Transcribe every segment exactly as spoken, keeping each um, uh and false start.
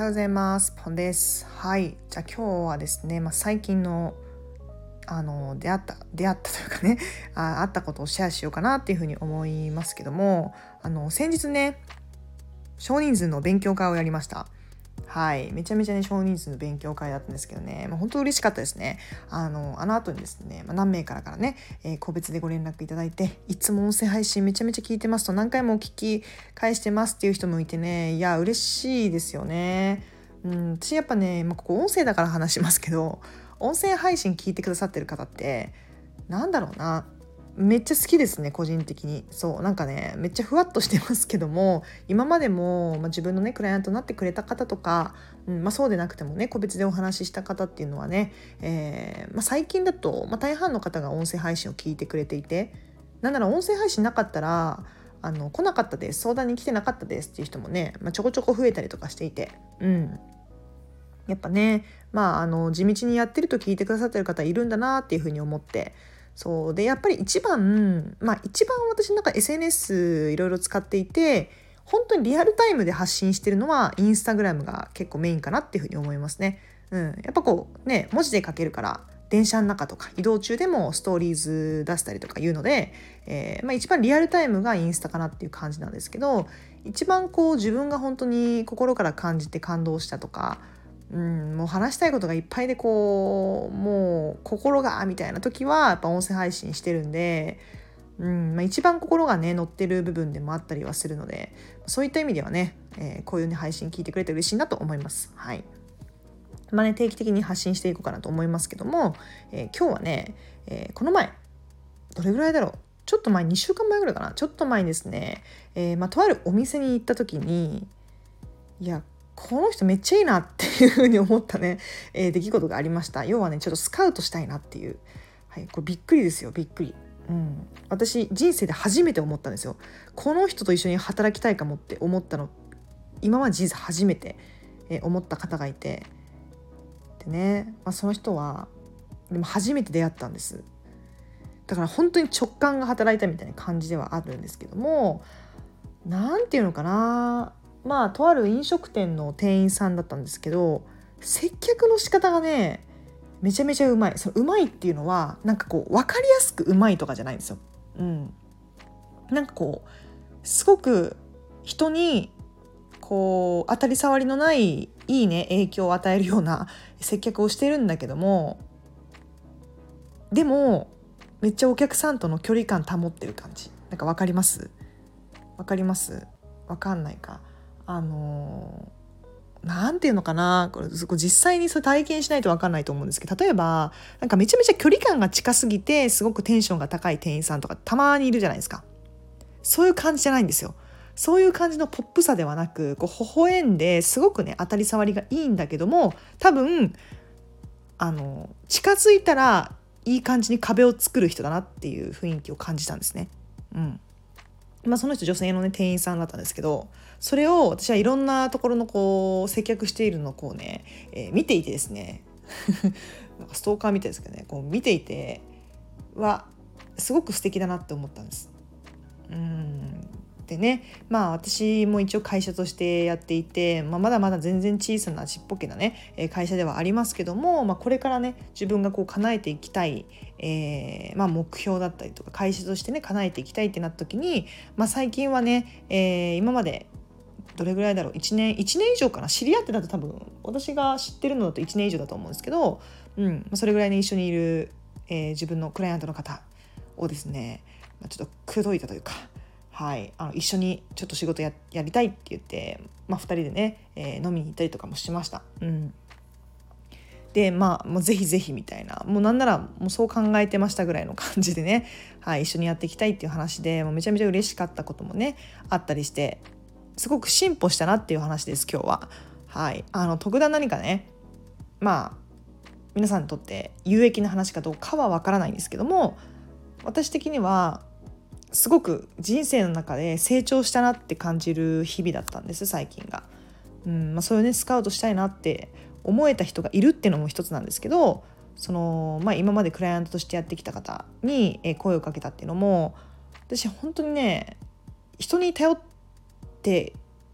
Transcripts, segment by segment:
ようございます。ポンです。はい。じゃあ今日はですね、まあ、最近のあの出会った出会ったというかね、あ、あったことをシェアしようかなっていうふうに思いますけども、あの先日ね、少人数の勉強会をやりました。はい、めちゃめちゃね少人数の勉強会だったんですけどね、まあ、本当嬉しかったですね。あのあの後にですね、まあ、何名からからね、えー個別でご連絡いただいて、いつも音声配信めちゃめちゃ聞いてますと、何回もお聞き返してますっていう人もいてね、いや嬉しいですよね。うん、私やっぱね、まあ、ここ音声だから話しますけど、音声配信聞いてくださってる方ってなんだろうな、めっちゃ好きですね。個人的にそうなんかね、めっちゃふわっとしてますけども、今までも、まあ、自分のねクライアントになってくれた方とか、うんまあ、そうでなくてもね個別でお話しした方っていうのはね、えーまあ、最近だと、まあ、大半の方が音声配信を聞いてくれていて、なんなら音声配信なかったらあの来なかったです、相談に来てなかったですっていう人もね、まあ、ちょこちょこ増えたりとかしていて、うんやっぱね、まあ、あの地道にやってると聞いてくださってる方いるんだなっていうふうに思って、そうでやっぱり一番まあ一番私なんか エスエヌエス いろいろ使っていて、本当にリアルタイムで発信してるのはインスタグラムが結構メインかなっていうふうに思いますね。うん、やっぱこうね文字で書けるから、電車の中とか移動中でもストーリーズ出したりとかいうので、えーまあ、一番リアルタイムがインスタかなっていう感じなんですけど、一番こう自分が本当に心から感じて感動したとか、うん、もう話したいことがいっぱいでこうもう心がみたいな時はやっぱ音声配信してるんで、うんまあ、一番心がね乗ってる部分でもあったりはするので、そういった意味ではね、えーこういう、ね、配信聞いてくれて嬉しいなと思います。はい。まあね、定期的に発信していこうかなと思いますけども、えー今日はね、えーこの前どれぐらいだろう、ちょっと前にしゅうかんまえぐらいかな、ちょっと前にですね、えーまあ、とあるお店に行った時に、いやこの人めっちゃいいなっていうふうに思ったね、えー出来事がありました。要はねちょっとスカウトしたいなっていう、はい、これびっくりですよ、びっくり。うん、私人生で初めて思ったんですよ。この人と一緒に働きたいかもって思ったの、今まで人生初めて、えー思った方がいて、でね、まあ、その人はでも初めて出会ったんです。だから本当に直感が働いたみたいな感じではあるんですけども、なんていうのかな、まあとある飲食店の店員さんだったんですけど、接客の仕方がねめちゃめちゃうまい。そのうまいっていうのはなんかこう分かりやすくうまいとかじゃないんですよ。うん、なんかこうすごく人にこう当たり障りのないいいね影響を与えるような接客をしてるんだけども、でもめっちゃお客さんとの距離感保ってる感じ。なんか分かります？わかります？わかんないか。あのー、なんていうのかな、これ実際にそれ体験しないとわかんないと思うんですけど、例えばなんかめちゃめちゃ距離感が近すぎてすごくテンションが高い店員さんとかたまにいるじゃないですか。そういう感じじゃないんですよ。そういう感じのポップさではなく、こう微笑んですごくね当たり障りがいいんだけども、多分あの近づいたらいい感じに壁を作る人だなっていう雰囲気を感じたんですね。うんまあ、その人女性の、ね、店員さんだったんですけど、それを私はいろんなところのこう接客しているのをこうね、えー見ていてですねなんかストーカーみたいですけどね、こう見ていてはすごく素敵だなって思ったんです。うんでね、まあ私も一応会社としてやっていて、まあ、まだまだ全然小さなちっぽけなねえー会社ではありますけども、まあ、これからね自分がこう叶えていきたい、えーまあ、目標だったりとか会社としてね叶えていきたいってなった時に、まあ、最近はね、えー今までどれぐらいだろう、いちねんいちねん以上かな、知り合ってだと多分私が知ってるのだといちねん以上だと思うんですけど、うんまあ、それぐらいに一緒にいる、えー自分のクライアントの方をですね、まあ、ちょっと口説いたというか、はい、あの一緒にちょっと仕事 や, やりたいって言って、まあ、ふたりでね、えー飲みに行ったりとかもしました。うんでまあもうぜひぜひみたいな、もうなんならもうそう考えてましたぐらいの感じでね、はい、一緒にやっていきたいっていう話で、もうめちゃめちゃ嬉しかったこともねあったりして、すごく進歩したなっていう話です今日は。はい、あの特段何かね、まあ皆さんにとって有益な話かどうかはわからないんですけども、私的にはすごく人生の中で成長したなって感じる日々だったんです最近が。うんまあ、そういうねスカウトしたいなって思えた人がいるっていうのも一つなんですけど、その、まあ、今までクライアントとしてやってきた方にえ声をかけたっていうのも、私本当にね人に頼って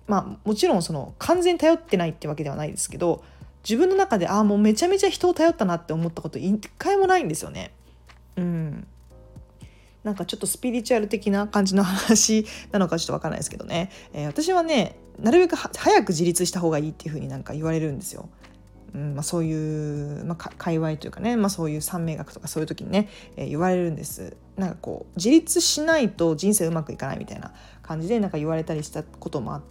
まあもちろんその完全に頼ってないってわけではないですけど、自分の中でああもうめちゃめちゃ人を頼ったなって思ったこと一回もないんですよね。うん、なんかちょっとスピリチュアル的な感じの話なのかちょっとわからないですけどね、えー、私はねなるべく早く自立した方がいいっていう風になんか言われるんですよ。うんまあ、そういう、まあ、界隈というかね、まあ、そういう三名学とかそういう時にね、えー、言われるんです。なんかこう自立しないと人生うまくいかないみたいな感じでなんか言われたりしたこともあって、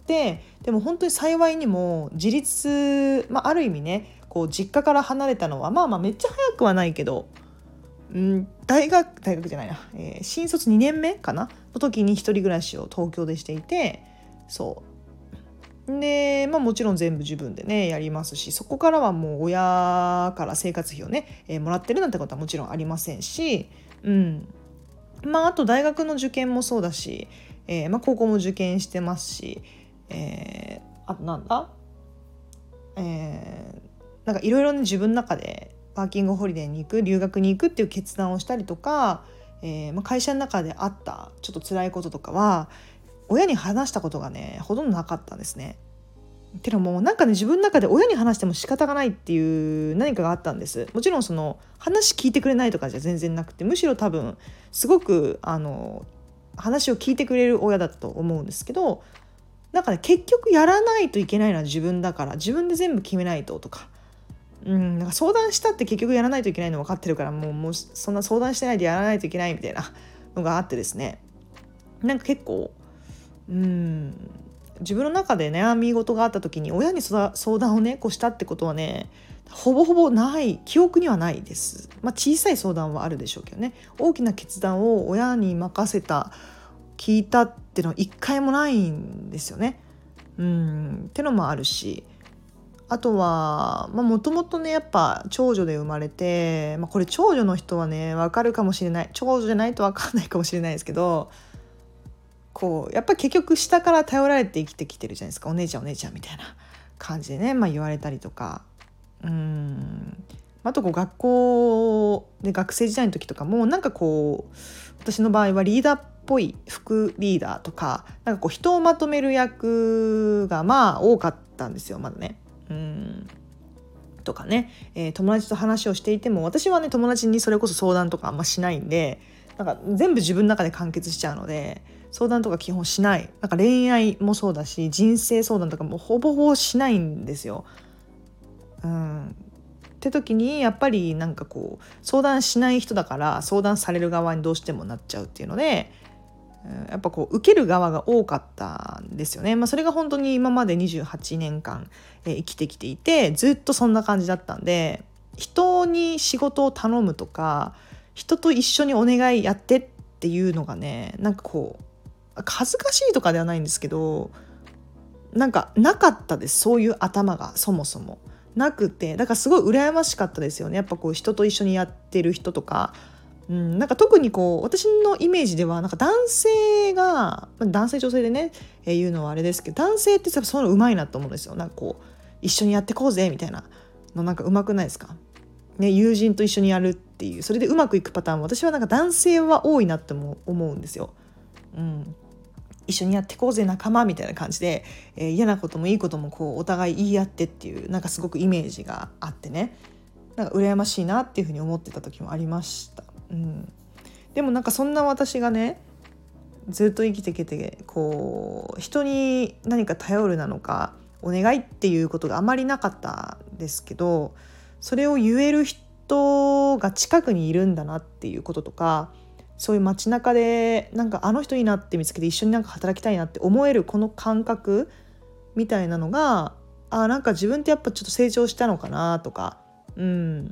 でも本当に幸いにも自立、まあ、ある意味ねこう実家から離れたのはまあまあめっちゃ早くはないけど、うん、大学大学じゃないな、えー、新卒にねんめかなの時に一人暮らしを東京でしていて、そうで、まあ、もちろん全部自分でねやりますし、そこからはもう親から生活費をね、えー、もらってるなんてことはもちろんありませんし、うんまあ、あと大学の受験もそうだし、えーまあ、高校も受験してますし、えー、あとなんだ、えー、なんかいろいろ自分の中でワーキングホリデーに行く留学に行くっていう決断をしたりとか、えーまあ、会社の中であったちょっと辛いこととかは親に話したことがねほとんどなかったんですね。てのもなんかね自分の中で親に話しても仕方がないっていう何かがあったんです。もちろんその話聞いてくれないとかじゃ全然なくて、むしろ多分すごくあの話を聞いてくれる親だったと思うんですけど、なんかね結局やらないといけないのは自分だから自分で全部決めないととか、うん、なんか相談したって結局やらないといけないの分かってるから、もう、もうそんな相談してないでやらないといけないみたいなのがあってですね、なんか結構うん自分の中で悩み事があった時に親に相談をねこうしたってことはねほぼほぼない記憶にはないです。まあ、小さい相談はあるでしょうけどね、大きな決断を親に任せた聞いたっていうのは一回もないんですよね。うんってのもあるし、あとはもともとねやっぱ長女で生まれて、まあ、これ長女の人はね分かるかもしれない、長女じゃないと分かんないかもしれないですけど、こうやっぱり結局下から頼られて生きてきてるじゃないですか。お姉ちゃんお姉ちゃんみたいな感じでね、まあ、言われたりとか、うーんあとこう学校で学生時代の時とかもなんかこう私の場合はリーダーっぽい副リーダーとか、なんかこう人をまとめる役がまあ多かったんですよまだね。うんとかね、えー、友達と話をしていても私はね友達にそれこそ相談とかあんましないんで、なんか全部自分の中で完結しちゃうので相談とか基本しない。なんか恋愛もそうだし人生相談とかもほぼほぼしないんですよ。うんって時にやっぱりなんかこう相談しない人だから相談される側にどうしてもなっちゃうっていうので、やっぱこう受ける側が多かったんですよね。まあ、それが本当に今までにじゅうはちねんかん、えー生きてきていてずっとそんな感じだったんで、人に仕事を頼むとか人と一緒にお願いやってっていうのがねなんかこう恥ずかしいとかではないんですけど、なんかなかったです。そういう頭がそもそもなくて、だからすごい羨ましかったですよね。やっぱこう人と一緒にやってる人とか、うん、なんか特にこう私のイメージではなんか男性が男性女性でね、えー、言うのはあれですけど、男性ってそういうのうまいなと思うんですよ。なんかこう一緒にやってこうぜみたいなのなんかうまくないですかね。友人と一緒にやるっていう、それでうまくいくパターン、私はなんか男性は多いなっても思うんですよ。うん一緒にやってこうぜ仲間みたいな感じで、えー、嫌なこともいいこともこうお互い言い合ってっていうなんかすごくイメージがあってね、なんか羨ましいなっていうふうに思ってた時もありました。うん、でもなんかそんな私がねずっと生きてきてこう人に何か頼るなのかお願いっていうことがあまりなかったんですけど、それを言える人が近くにいるんだなっていうこととか、そういう街中でなんかあの人いいなって見つけて一緒になんか働きたいなって思えるこの感覚みたいなのが、あなんか自分ってやっぱちょっと成長したのかなとか、うん、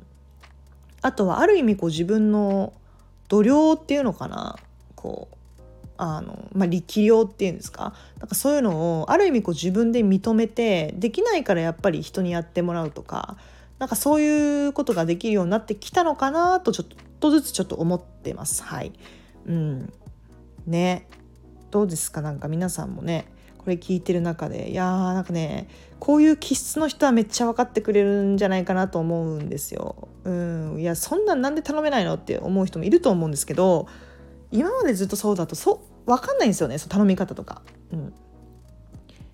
あとはある意味こう自分の度量っていうのかな、こうあの、まあ、力量っていうんですか、なんかそういうのをある意味こう自分で認めて、できないからやっぱり人にやってもらうとか、なんかそういうことができるようになってきたのかなとちょっとずつちょっと思ってます。はい、うん、ね、どうですか？なんか皆さんもねこれ聞いてる中で、いやーなんかねこういう気質の人はめっちゃ分かってくれるんじゃないかなと思うんですよ。うん、いやそんなんなんで頼めないのって思う人もいると思うんですけど、今までずっとそうだとそう分かんないんですよね、その頼み方とか。うん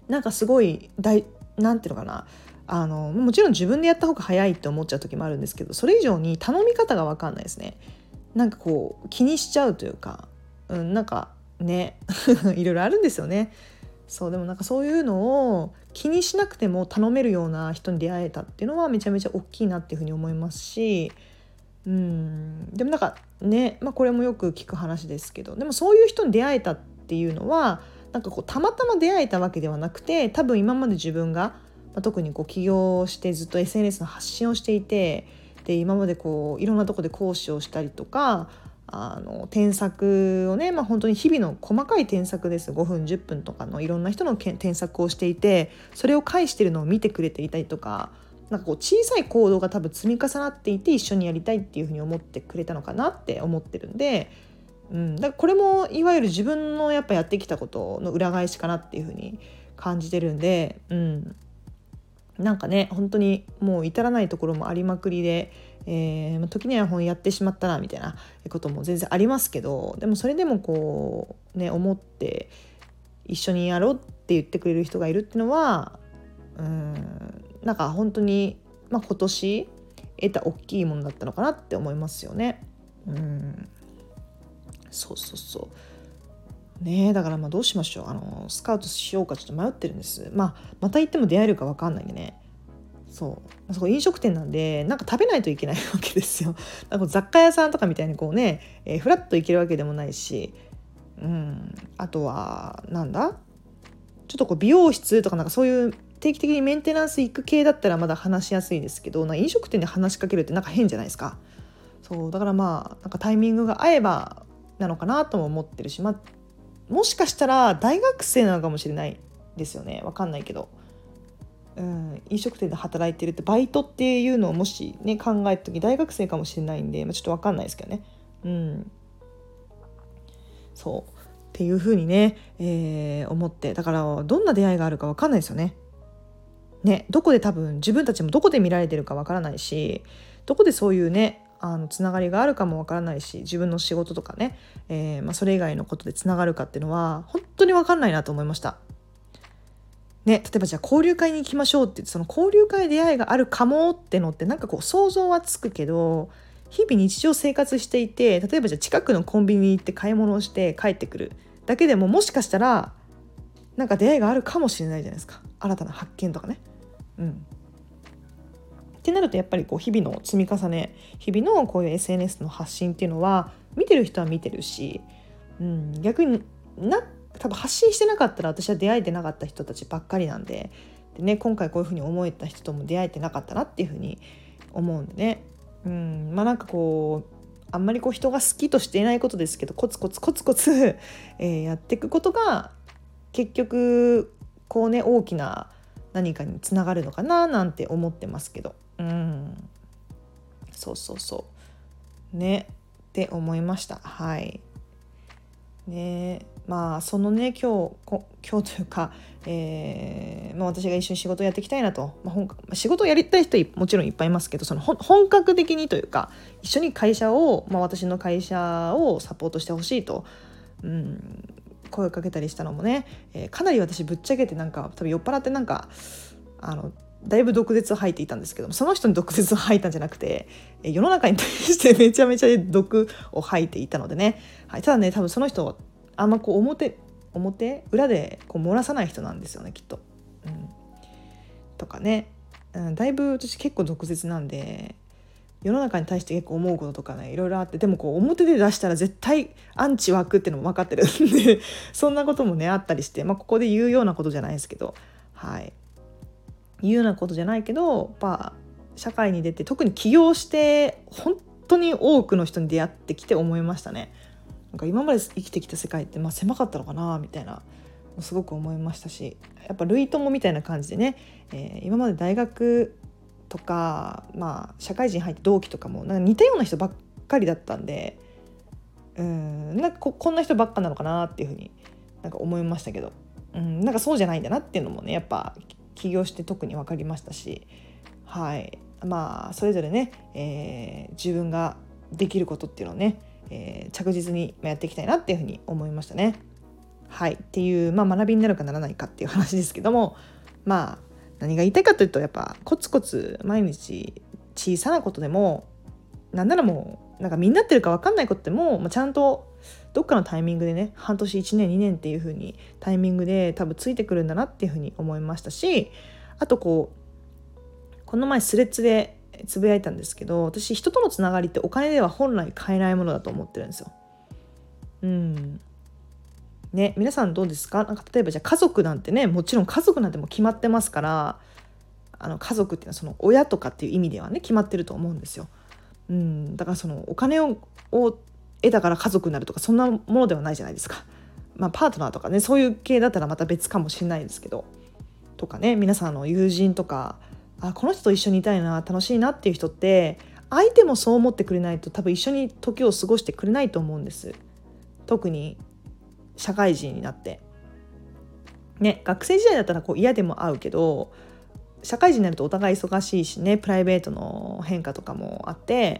なんかすごい大なんていうのかな、あのもちろん自分でやった方が早いって思っちゃう時もあるんですけど、それ以上に頼み方が分かんないですね。なんかこう気にしちゃうというか、うん、なんかねいろいろあるんですよね。そうでもなんかそういうのを気にしなくても頼めるような人に出会えたっていうのはめちゃめちゃ大きいなっていうふうに思いますし、うんでもなんかね、まあ、これもよく聞く話ですけど、でもそういう人に出会えたっていうのはなんかこうたまたま出会えたわけではなくて、多分今まで自分が、まあ、特にこう起業してずっと エスエヌエス の発信をしていて、で今までこういろんなとこで講師をしたりとか、あの添削をね、まあ、本当に日々の細かい添削です。ごふんじゅっぷんとかのいろんな人の添削をしていて、それを返してるのを見てくれていたりとか、なんかこう小さい行動が多分積み重なっていて一緒にやりたいっていうふうに思ってくれたのかなって思ってるんで、うん、だからこれもいわゆる自分のやっぱやってきたことの裏返しかなっていうふうに感じてるんで、うん、なんかね本当にもう至らないところもありまくりで、えー、時にはやってしまったなみたいなことも全然ありますけど、でもそれでもこうね思って一緒にやろうって言ってくれる人がいるっていうのは、うんなんか本当に、まあ、今年得た大きいものだったのかなって思いますよね。うんそうそうそうねえ、だからまあどうしましょう。あのスカウトしようかちょっと迷ってるんです。まあまた行っても出会えるか分かんないんでね。そうそこ飲食店なんでなんか食べないといけないわけですよ。なんか雑貨屋さんとかみたいにこうね、えー、フラッと行けるわけでもないし、うん、あとはなんだちょっとこう美容室とかなんかそういう定期的にメンテナンス行く系だったらまだ話しやすいですけど、なんか飲食店で話しかけるってなんか変じゃないですか。そうだからまあなんかタイミングが合えばなのかなとも思ってるし、まあ、もしかしたら大学生なのかもしれないですよね。わかんないけど、うん、飲食店で働いてるってバイトっていうのをもしね考えた時大学生かもしれないんで、まあ、ちょっとわかんないですけどね。うんそうっていう風にね、えー、思って、だからどんな出会いがあるか分かんないですよね。ね、どこで多分自分たちもどこで見られてるか分からないし、どこでそういうねあのつながりがあるかも分からないし、自分の仕事とかね、えーまあ、それ以外のことでつながるかっていうのは本当に分かんないなと思いました。ね、例えばじゃあ交流会に行きましょうって言って、その交流会出会いがあるかもってのってなんかこう想像はつくけど、日々日常生活していて、例えばじゃあ近くのコンビニに行って買い物をして帰ってくるだけでももしかしたらなんか出会いがあるかもしれないじゃないですか。新たな発見とかね。うん。ってなるとやっぱりこう日々の積み重ね、日々のこういう エスエヌエス の発信っていうのは見てる人は見てるし、うん、逆にな多分発信してなかったら私は出会えてなかった人たちばっかりなんで、で、ね、今回こういうふうに思えた人とも出会えてなかったなっていうふうに思うんでね、うん、まあなんかこうあんまりこう人が好きとしていないことですけど、コツコツコツコツ、えー、やっていくことが結局こうね大きな何かにつながるのかななんて思ってますけど、うんそうそうそうねって思いました。はいね。まあそのね今日こ今日というか、えーまあ、私が一緒に仕事をやっていきたいなと、まあ、本仕事をやりたい人もちろんいっぱいいますけど、その本格的にというか一緒に会社を、まあ、私の会社をサポートしてほしいと、うん、声をかけたりしたのもね、えー、かなり私ぶっちゃけてなんか多分酔っ払ってなんかあのだいぶ毒舌を吐いていたんですけども、その人に毒舌を吐いたんじゃなくて、えー、世の中に対してめちゃめちゃ毒を吐いていたのでね、はい、ただね多分その人はあんまこう表表裏でこう漏らさない人なんですよねきっと、うん、とかね、うん、だいぶ私結構毒舌なんで世の中に対して結構思うこととかねいろいろあって、でもこう表で出したら絶対アンチ湧くっていうのも分かってるんでそんなこともねあったりして、まあ、ここで言うようなことじゃないですけど、はい言うようなことじゃないけど、やっぱ社会に出て特に起業して本当に多くの人に出会ってきて思いましたね。なんか今まで生きてきた世界ってまあ狭かったのかなみたいなすごく思いましたし、やっぱ類友みたいな感じでね、えー、今まで大学とか、まあ、社会人入って同期とかもなんか似たような人ばっかりだったんで、うーんなんか こ, こんな人ばっかなのかなっていうふうになんか思いましたけど、うん、なんかそうじゃないんだなっていうのもねやっぱ起業して特に分かりましたし、はいまあそれぞれね、えー、自分ができることっていうのをね、えー、着実にやっていきたいなっていうふうに思いましたね。 はい、っていう、まあ、学びになるかならないかっていう話ですけども、まあ何が言いたいかというと、やっぱコツコツ毎日小さなことでも、なんならもうなんかみんなってるか分かんないことでも、まあ、ちゃんとどっかのタイミングでね、半年いちねんにねんっていう風にタイミングで多分ついてくるんだなっていう風に思いましたし、あとこうこの前スレッズでつぶやいたんですけど、私人とのつながりってお金では本来買えないものだと思ってるんですよ。うんね、皆さんどうですか？なんか例えばじゃあ家族なんてね、もちろん家族なんてもう決まってますから、あの家族っていうのはその親とかっていう意味ではね決まってると思うんですよ。うん、だからそのお金をを得たから家族になるとかそんなものではないじゃないですか。まあパートナーとかね、そういう系だったらまた別かもしれないですけど、とかね、皆さんの友人とか、あこの人と一緒にいたいな、楽しいなっていう人って、相手もそう思ってくれないと多分一緒に時を過ごしてくれないと思うんです。特に社会人になってね、学生時代だったらこう嫌でも会うけど、社会人になるとお互い忙しいしね、プライベートの変化とかもあって、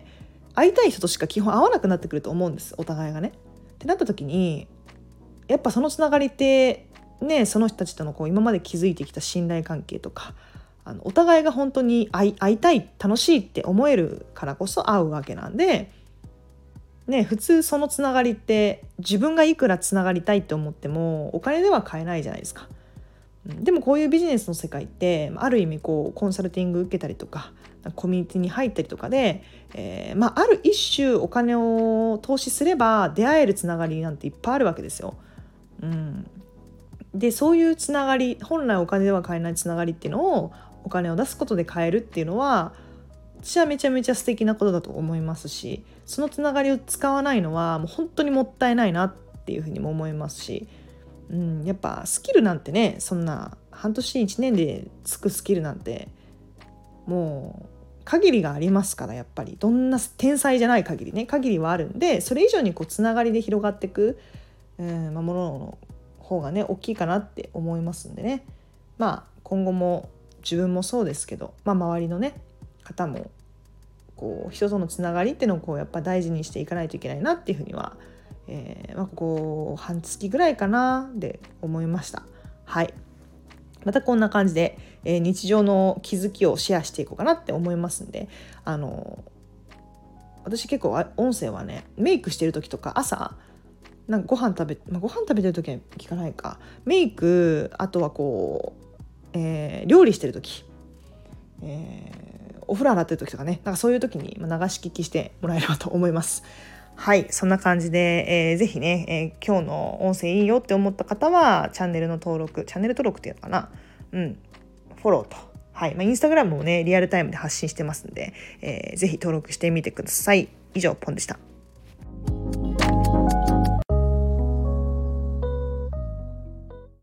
会いたい人としか基本会わなくなってくると思うんです、お互いがね。ってなった時に、やっぱそのつながりってね、その人たちとのこう今まで築いてきた信頼関係とか、あのお互いが本当に会い、会いたい、楽しいって思えるからこそ会うわけなんで、ね、普通そのつながりって自分がいくらつながりたいって思ってもお金では買えないじゃないですか。でもこういうビジネスの世界ってある意味こうコンサルティング受けたりとかコミュニティに入ったりとかで、えーまあ、ある一種お金を投資すれば出会えるつながりなんていっぱいあるわけですよ。うん、でそういうつながり、本来お金では買えないつながりっていうのをお金を出すことで買えるっていうのは、私はめちゃめちゃ素敵なことだと思いますし、そのつながりを使わないのはもう本当にもったいないなっていうふうにも思いますし、うん、やっぱスキルなんてね、そんな半年いちねんでつくスキルなんてもう限りがありますから、やっぱりどんな天才じゃない限りね、限りはあるんで、それ以上にこうつながりで広がっていく、うんまあ、ものの方がね大きいかなって思いますんでね、まあ今後も自分もそうですけど、まあ、周りのね方もこう人とのつながりっていうのをこうやっぱ大事にしていかないといけないなっていうふうには、えーまあ、ここ半月ぐらいかなで思いました。はい、またこんな感じで、えー、日常の気づきをシェアしていこうかなって思いますんで、あの私結構音声はね、メイクしてる時とか朝なんかご飯食べ、まあ、ご飯食べてる時は聞かないか、メイク、あとはこう、えー、料理してる時、えー、お風呂洗ってる時とかね、なんかそういう時に流し聞きしてもらえればと思います。はい、そんな感じで、えー、ぜひね、えー、今日の音声いいよって思った方はチャンネルの登録、チャンネル登録っていうのかな、うん、フォローと、はい、まあ、インスタグラムもねリアルタイムで発信してますんで、えー、ぜひ登録してみてください。以上、ポンでした。